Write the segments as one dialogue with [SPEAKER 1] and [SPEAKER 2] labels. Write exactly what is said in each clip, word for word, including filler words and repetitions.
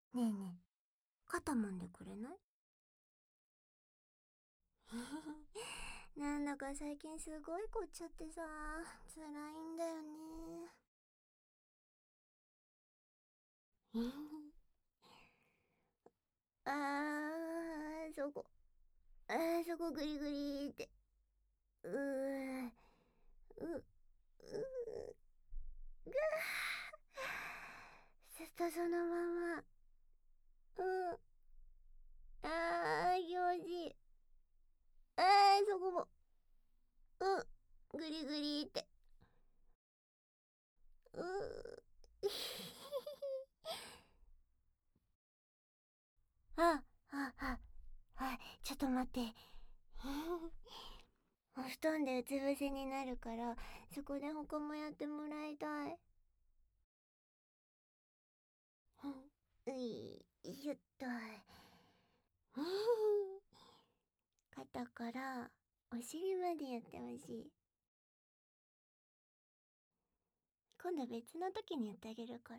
[SPEAKER 1] ねえねえ、肩揉んでくれない？なんだか最近すごい凝っちゃってさ、辛いんだよね。あー、そこ、あー、そこグリグリって。うー、う、う、ぐー、ずっとそのまま。うん、あー、気持ちいい。あー、そこも。うん、グリグリって。うー。あ、あ、あ、あ、ちょっと待って。お布団でうつ伏せになるから、そこで他もやってもらいたい。うい、しょっと。肩からお尻までやってほしい。今度別の時にやってあげるから。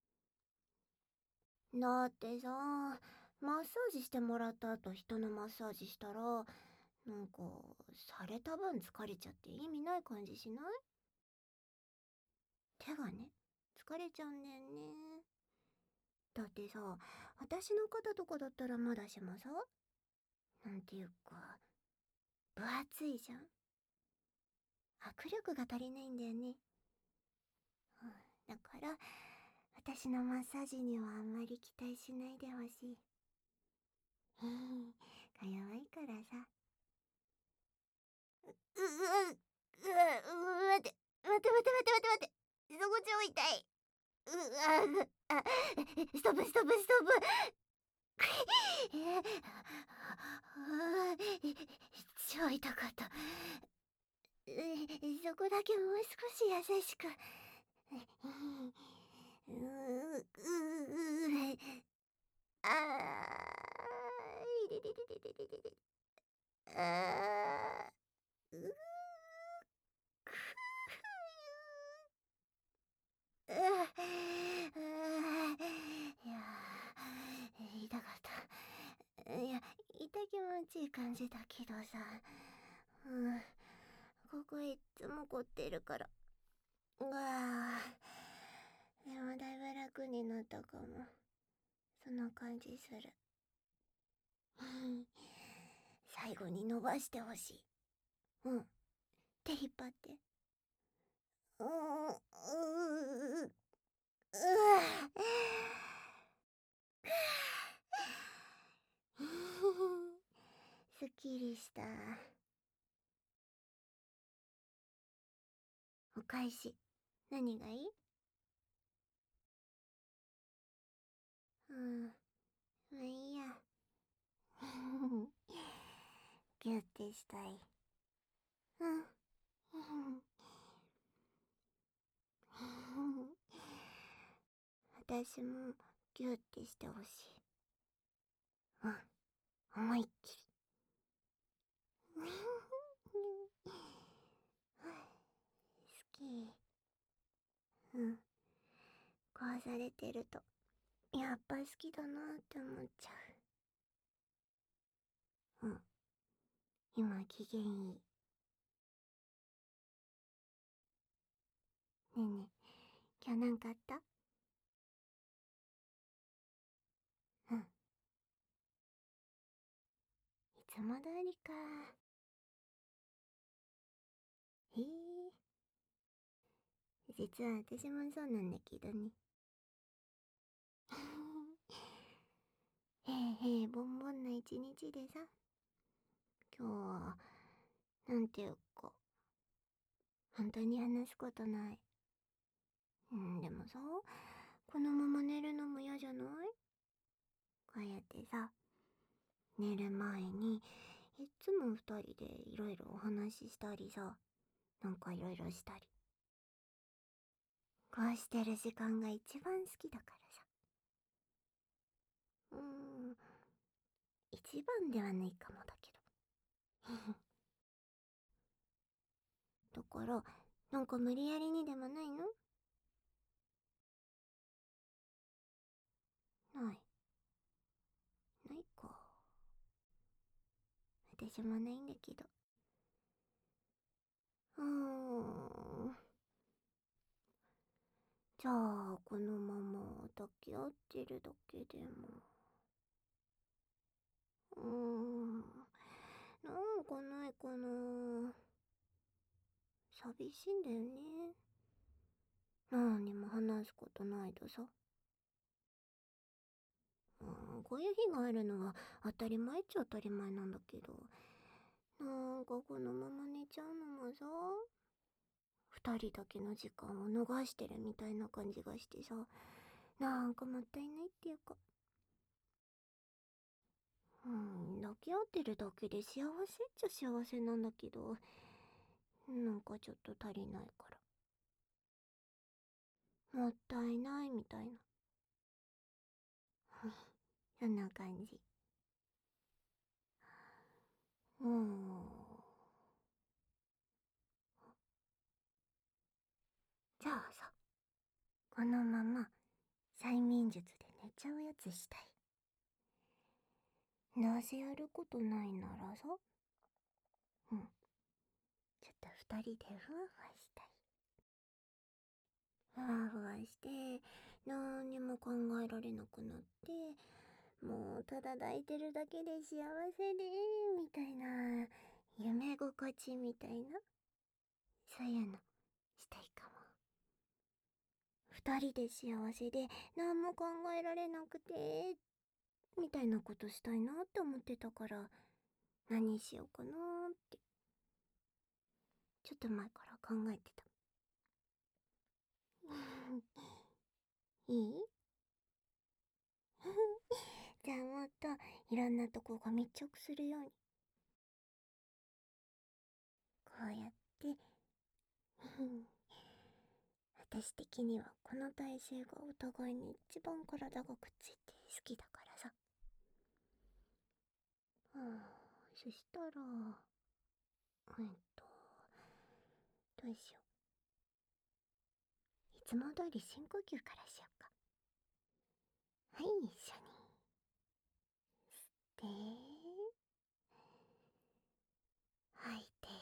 [SPEAKER 1] だってさ、マッサージしてもらった後人のマッサージしたら、なんか、された分疲れちゃって意味ない感じしない？手がね、疲れちゃうんだよね。だってさ、私の肩とかだったらまだしもさ、なんていうか、分厚いじゃん。握力が足りないんだよね。うん、だから、私のマッサージにはあんまり期待しないでほしい。へえ、か弱いからさ。う、う、う、う、う、待って、待って待って待って待って待って。そこ超痛い。う、あ、あ、ストップストップストップ。超痛かった。そこだけもう少し優しく。うううあーいれれれれれれれれあーうくああいやー痛かった。いや、痛気持ちいい感じだけどさ、うん、ここいっつも凝ってるから。うわー、でもだいぶ楽になったかも。そんな感じする。最後に伸ばしてほしい。うん。手引っ張って。うーん、うー、うわすっきりした。お返し。何がいい？うん。まあいいや。ギュッてしたい。うん。私もギュッてしてほしい。うん。思いっきり。好き。うん。こうされてると、やっぱ好きだなって思っちゃう。うん。今機嫌いい。ねえねえ、今日なんかあった？うん。いつも通りか。へえ。実は私もそうなんだけどね。へえへえ、ボンボンな一日でさ、今日は、なんていうか、本当に話すことない。うん、でもさ、このまま寝るのも嫌じゃない？こうやってさ、寝る前に、いっつも二人でいろいろお話ししたりさ、なんかいろいろしたり。こうしてる時間が一番好きだからさ。うーん、一番ではないかもだけど。だから、なんか無理やりにでもないの？ない。 私もないんだけど。うーん。じゃあ、このまま抱き合ってるだけでも。うーん。なんかないかな。寂しいんだよね。何にも話すことないとさ。うん、こういう日があるのは当たり前っちゃ当たり前なんだけど、なんかこのまま寝ちゃうのもさ、二人だけの時間を逃してるみたいな感じがしてさ、なんかもったいないっていうか。うん、抱き合ってるだけで幸せっちゃ幸せなんだけど、なんかちょっと足りないから。もったいないみたいな。そんな感じ。うん。じゃあさ、このまま催眠術で寝ちゃうやつしたい。どうせやることないならさ、うん。ちょっと二人でふわふわしたい。ふわふわして、なんにも考えられなくなって、もうただ抱いてるだけで幸せで、みたいな、夢心地みたいな、そういうの、したいかも。二人で幸せで、何も考えられなくて、みたいなことしたいなって思ってたから、何しようかなーって、ちょっと前から考えてた。いいじゃあもっといろんなとこが密着するように。こうやって、私的にはこの体勢がお互いに一番体がくっついて好きだからさ。うん、そしたら、えっと、どうしよう。いつも通り深呼吸からしようか。はい、一緒に。で、吐いて。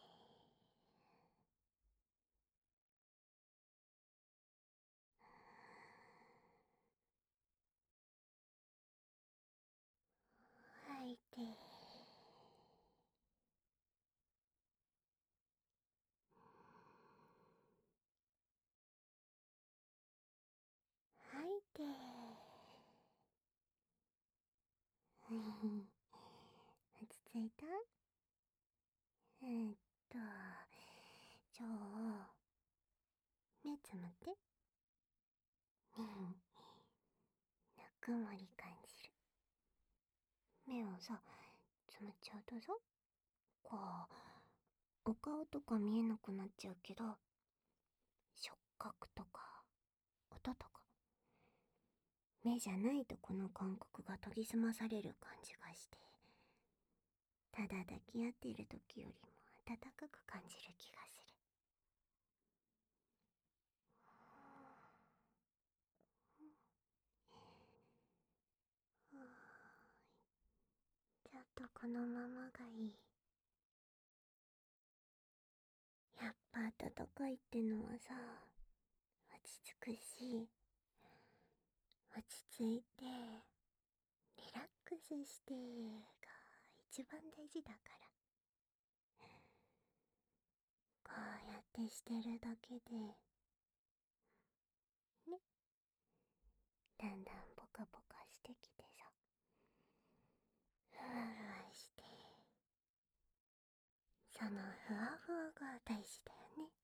[SPEAKER 1] 吐いて。吐いて。落ち着いた？えーっと、じゃあ、目つむって。ぬくもり感じる。目をさ、つむっちゃうとさ、こう、お顔とか見えなくなっちゃうけど、触覚とか、音とか、目じゃないとこの感覚が研ぎ澄まされる感じがして、ただ抱き合っている時よりも温かく感じる気がする。ちょっとこのままがいい。やっぱ暖かいってのはさ、落ち着くし、落ち着いて、リラックスしてが一番大事だから。こうやってしてるだけで、ね、だんだんポカポカしてきてさ、ふわふわして、そのふわふわが大事だよね。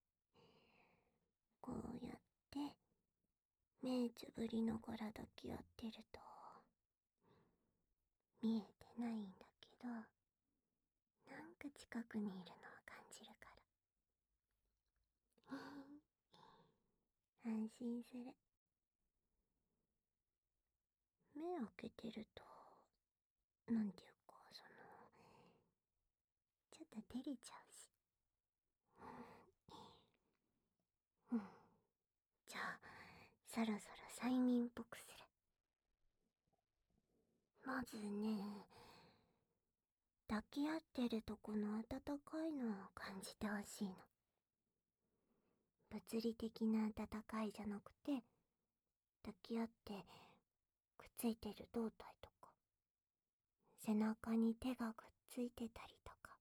[SPEAKER 1] こうやって目つぶりながら抱き合ってると見えてないんだけど、なんか近くにいるのを感じるから。安心する。目開けてると、なんていうか、その、ちょっと照れちゃうし。うん。じゃあ、そろそろ催眠っぽくする。まずね、 抱き合ってるとこの温かいのを感じてほしいの。物理的な温かいじゃなくて、抱き合ってくっついてる胴体とか、背中に手がくっついてたりとか、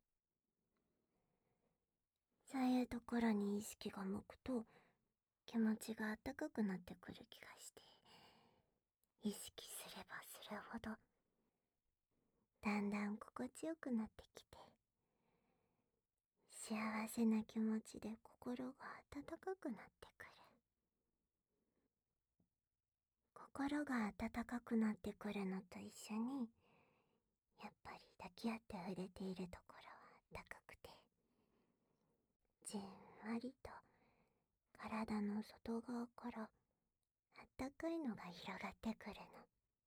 [SPEAKER 1] そういうところに意識が向くと気持ちが温かくなってくる気がして、意識すればするほどだんだん心地よくなってきて、幸せな気持ちで心が温かくなってくる。心が温かくなってくるのと一緒に、やっぱり抱き合って触れているところは高くて、じんわりと体の外側からあったかいのが広がってくるの。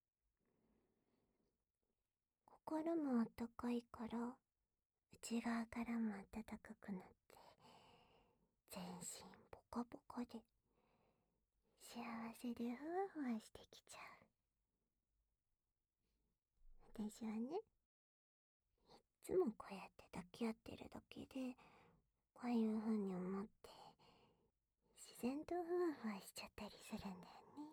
[SPEAKER 1] 心もあったかいから、内側からもあったかくなって、全身ポカポカで、幸せでふわふわしてきちゃう。私はね、いっつもこうやって抱き合ってるだけで、こういう風に思って、自然とふわふわしちゃったりするんだよね。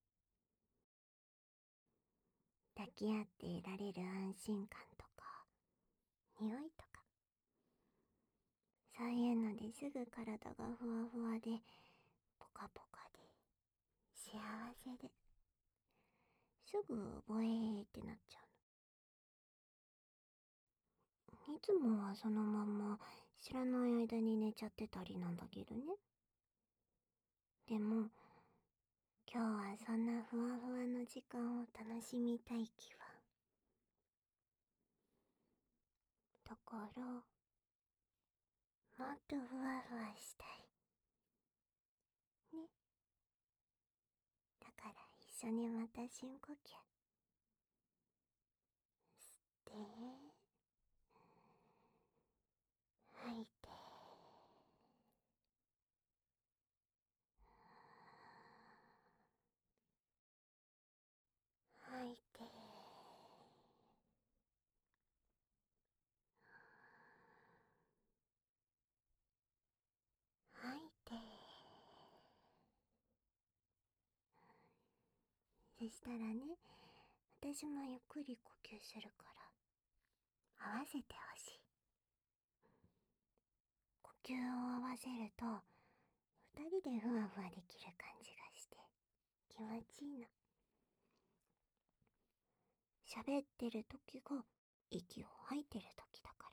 [SPEAKER 1] 抱き合っていられる安心感とか、匂いとか、そういうのですぐ体がふわふわで、ポカポカで、幸せで、すぐボエーってなっちゃうの。いつもはそのまんま知らない間に寝ちゃってたりなんだけどね。でも、今日はそんなふわふわの時間を楽しみたい気は。だから、もっとふわふわしたい。ね。だから一緒にまた深呼吸。吸って、吐いて。吐いて。吐いて。そしたらね、私もゆっくり呼吸するから合わせてほしい。呼吸を合わせると二人でふわふわできる感じがして気持ちいいの。喋ってる時が息を吐いてる時だから、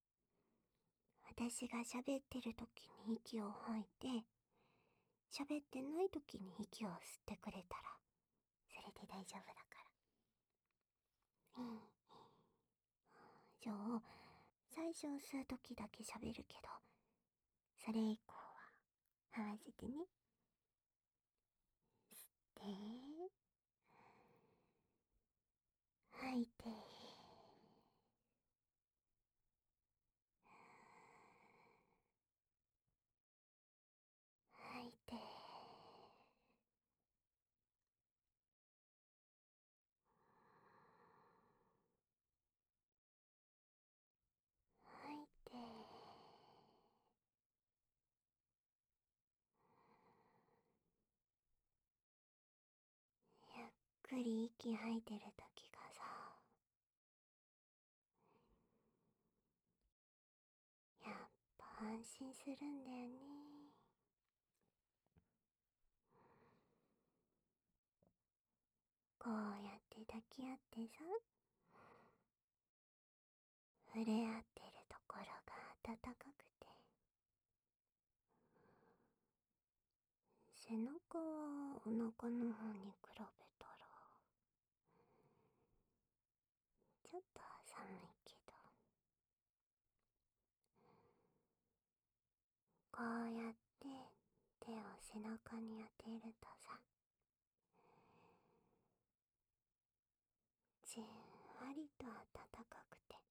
[SPEAKER 1] 私が喋ってる時に息を吐いて、喋ってない時に息を吸ってくれたらそれで大丈夫だから。うん。じゃあ最初吸う時だけ喋るけど、それ以降は合わせてね。吸って吐いて。吐いて。吐いて。ゆっくり息吐いてる時がさ、やっぱ安心するんだよね。こうやって抱き合ってさ、触れ合ってるところが温かくて、背中はお腹の方に比べたらちょっと寒いけど、こうやって手を背中に当てるとさ、じんわりと暖かくて、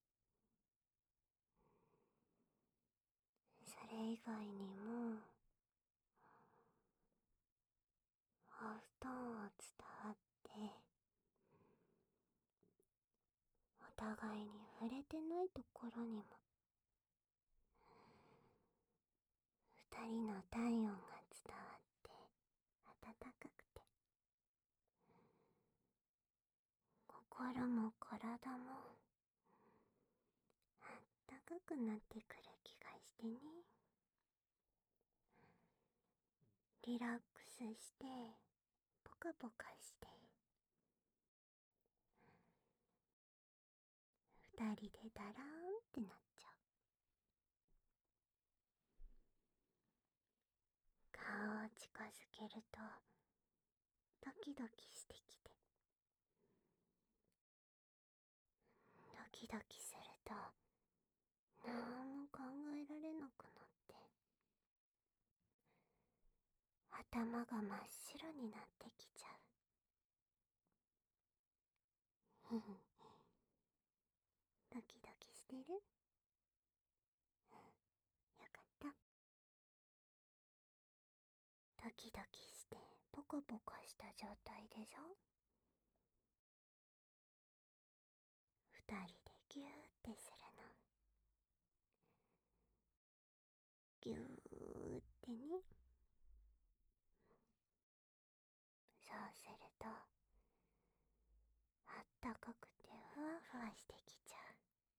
[SPEAKER 1] それ以外にもお布団を伝わって互いに触れてないところにも二人の体温が伝わって暖かくて、心も体もあったかくなってくる気がしてね。リラックスしてポカポカして二人でダラーンってなっちゃう。顔を近づけるとドキドキしてきて、ドキドキするとなんも考えられなくなって、頭が真っ白になってきちゃう。ドキドキしてる？よかった。ドキドキしてポカポカした状態でしょ。二人でギューってするの。ギューってね。そうするとあったかくてふわふわしてきちゃう。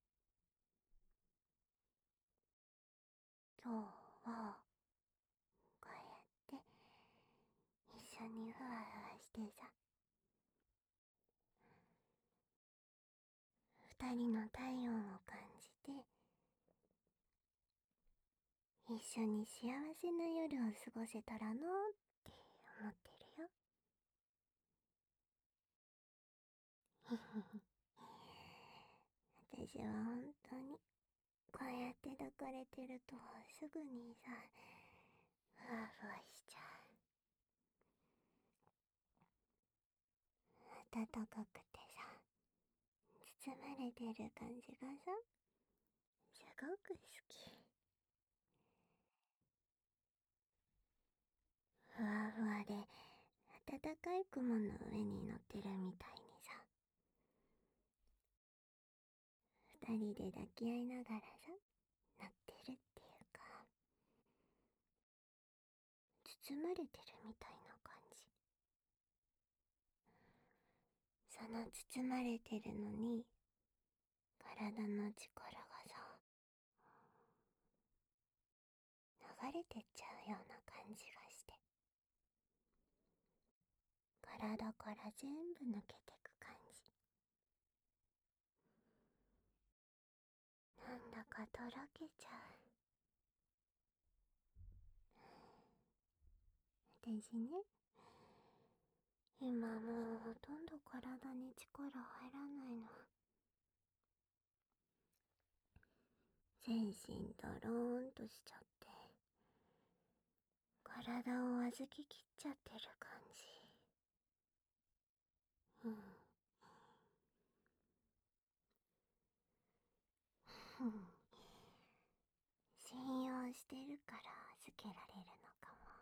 [SPEAKER 1] 今日はこうやって一緒にふわふわしてさ、二人の体温を感じて一緒に幸せな夜を過ごせたらなって思ってるよ。私は本当にこうやって抱かれてるとすぐにさ、ふわふわしちゃう。暖かくてさ、包まれてる感じがさ、すごく好き。ふわふわで暖かい雲の上に乗ってるみたいにさ、二人で抱き合いながらさ、乗ってるっていうか、包まれてるみたいな感じ。その包まれてるのに体の力がさ、流れてっちゃうような感じがして、体から全部抜けてく感じ。なんだかとろけちゃう。私ね、今もうほとんど体に力入らないの。全身ドローンとしちゃって、体を預けきっちゃってる感じ。うん。うん。信用してるから預けられるのかも。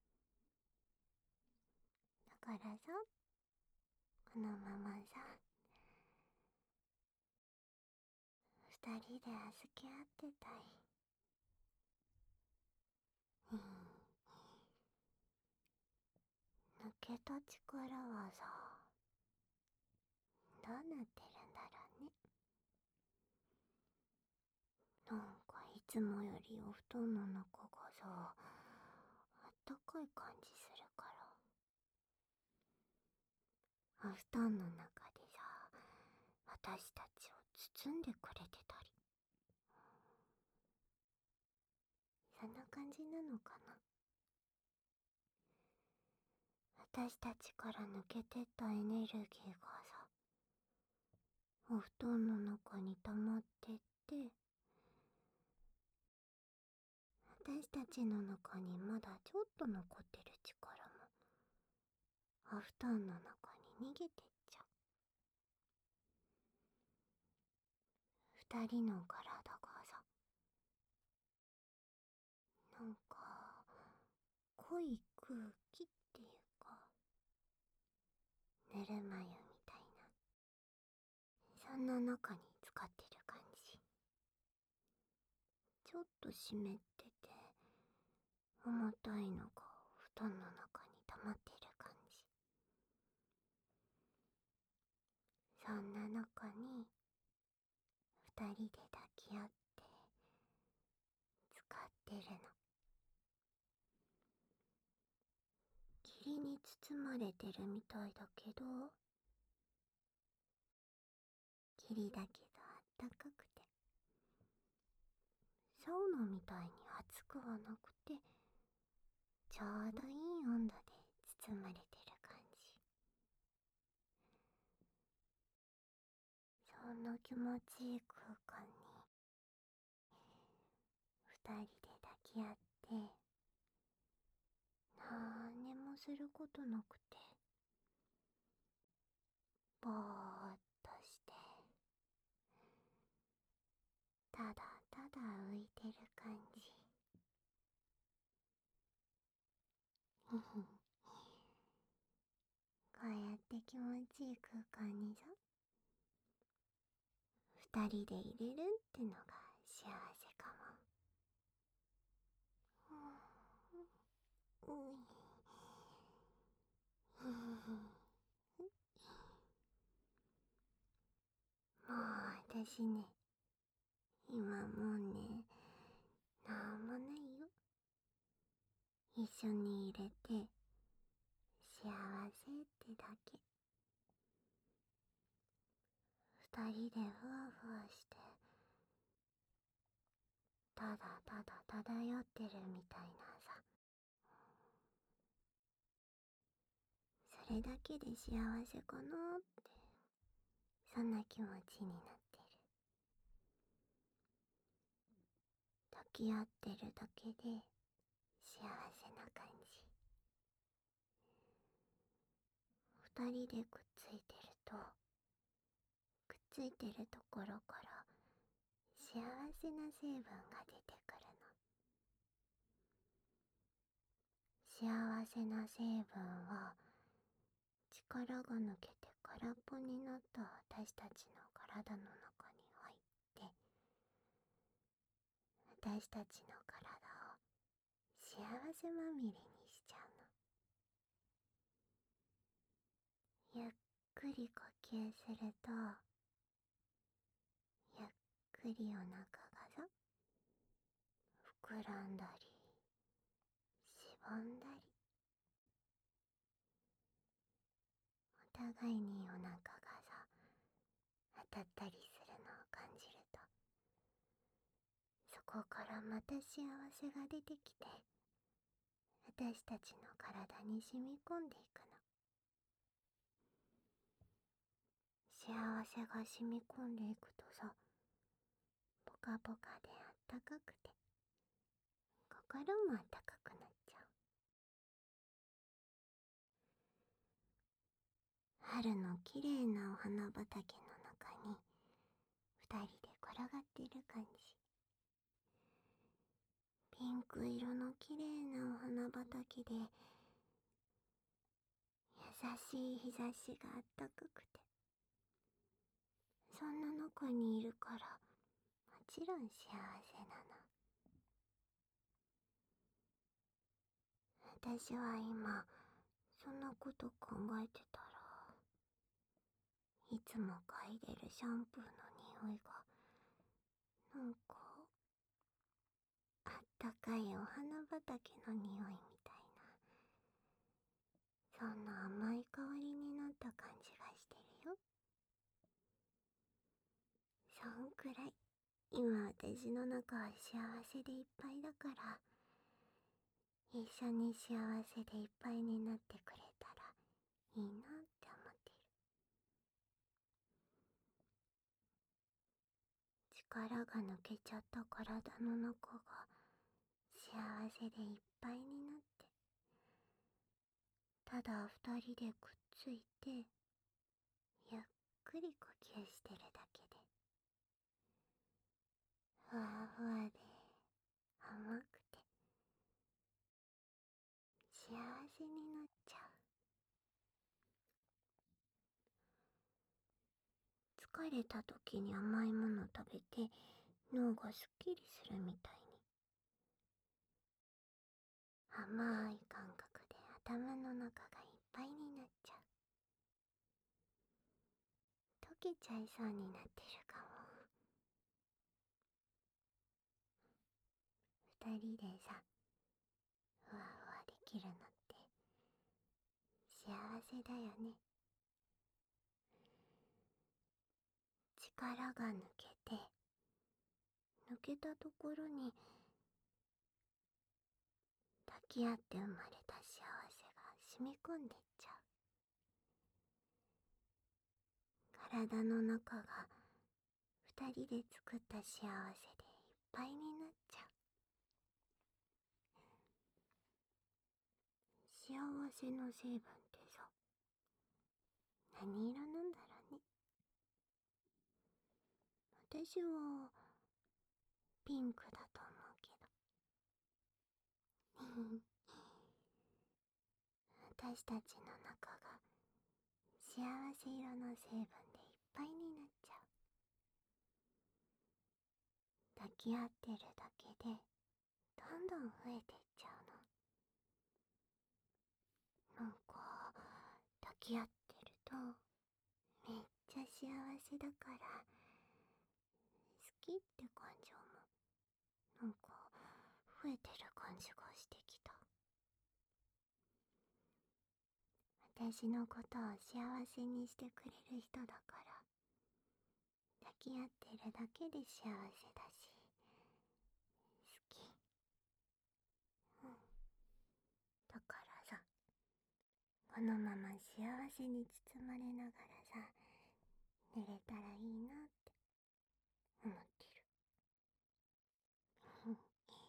[SPEAKER 1] だからさ、このままさ、二人で預け合ってたい。うん。抜けた力はさ、どうなってるんだろうね。なんかいつもよりお布団の中がさ、あったかい感じするから、お布団の中でさ、私たちを包んでくれてたり、そんな感じなのかな。私たちから抜けてったエネルギーがさ、お布団の中に溜まってって、私たちの中にまだちょっと残ってる力もお布団の中に逃げてっちゃう。二人の体がさ、なんか濃い空気っていうか、ぬるま湯みたいな、そんな中にかってる感じ。ちょっと湿ってて、重たいのが布団の中に溜まってる感じ。そんな中に二人で抱き合って使ってるの。霧に包まれてるみたいだけど、霧だけどあったかくて、サウナみたいに熱くはなくて、ちょうどいい温度で包まれてる感じ。そんな気持ちいい空間に二人で抱き合って、なんにもすることなくて、ぼーっとして、ただただ浮いてる感じ。ふふこうやって気持ちいい空間にさ、二人でいれるってのが幸せかも。うん、うんうんもう私ね、今もうね、なんもないよ。一緒にいれて、幸せってだけ。二人でふわふわして、ただただ漂ってるみたいなさ。それだけで幸せかなって、そんな気持ちになってる。抱き合ってるだけで幸せな感じ。二人でくっついてると、くっついてるところから幸せな成分が出てくるの。幸せな成分は力が抜けて空っぽになった私たちの体の中に入って、私たちの体を幸せまみれにしちゃうの。ゆっくり呼吸すると、ゆっくりお腹がさ、膨らんだりしぼんだり、お互いにお腹がさ、当たったりするのを感じると、そこからまた幸せが出てきて、私たちの体に染み込んでいくの。幸せが染み込んでいくとさ、ポカポカであったかくて、心もあったかくなっちゃう。春のきれいなお花畑の中に二人で転がっている感じ。ピンク色のきれいなお花畑で、優しい日差しがあったかくて、そんな中にいるから、もちろん幸せなの。私は今、そんなこと考えてたら、いつも嗅いでるシャンプーの匂いが、なんか、あったかいお花畑の匂いみたいな、そんな甘い香りになった感じがしてるよ。そんくらい、今私の中は幸せでいっぱいだから、一緒に幸せでいっぱいになってくれたらいいなって思っている。力が抜けちゃった体の中が幸せでいっぱいになって、ただ二人でくっついて、ゆっくり呼吸してるだけで、ふわふわで甘くて幸せになっちゃう。 疲れた時に甘いもの食べて脳がすっきりするみたいに、甘い感覚で頭の中がいっぱいになっちゃう。溶けちゃいそうになってるかも。二人でさ、ふわふわできるのって幸せだよね。力が抜けて、抜けたところに抱き合って生まれた幸せが染み込んでっちゃう。体の中が二人で作った幸せでいっぱいになっちゃう。幸せの成分ってさ、何色なんだろうね。私はピンクだと思うけど。私たちの中が幸せ色の成分でいっぱいになっちゃう。抱き合ってるだけでどんどん増えていっちゃうの。なんか抱き合ってるとめっちゃ幸せだから、好きって感情もなんか増えてる感じがしてきた。私のことを幸せにしてくれる人だから、抱き合ってるだけで幸せだし、好き。うん。だからさ、このまま幸せに包まれながらさ、寝れたらいいなって思ってる。うん。うん。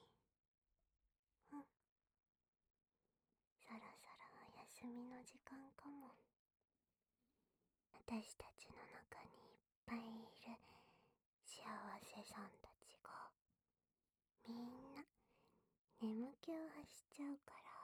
[SPEAKER 1] そろそろお休みの時間かも。私たちの中にいっぱいいる幸せさんたちがみんな眠気を発しちゃうから、